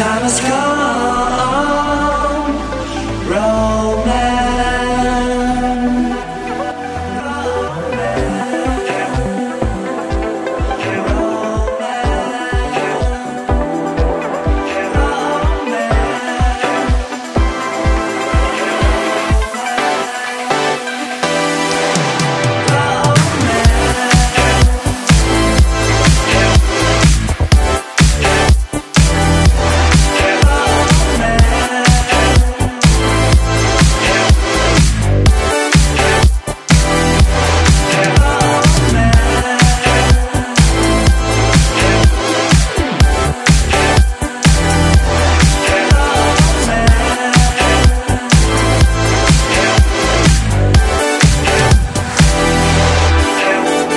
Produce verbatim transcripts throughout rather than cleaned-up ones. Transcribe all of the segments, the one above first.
time has come. Romance.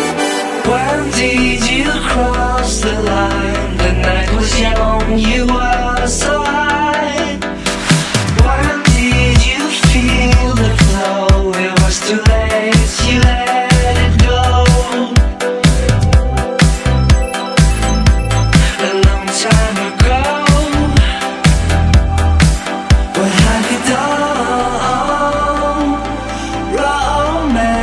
When did you cross the line? The night was young, you were